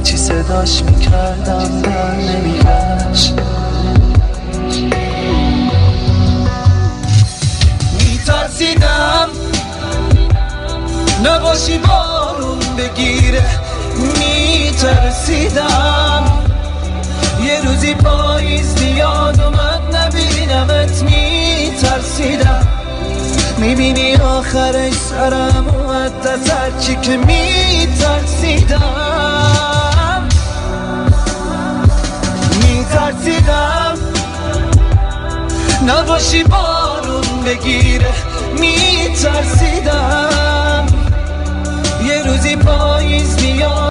هرچی صداش میکردم در نمیگشت. میترسیدم نباشی بارون بگیره، میترسیدم یه روزی پاییز بیاد و من نبینمت، میترسیدم میبینی آخرش سرم اومد از هرچی که میترسیدم. میترسیدم نباشی بارون بگیره، میترسیدم یه روزی پاییز بیاد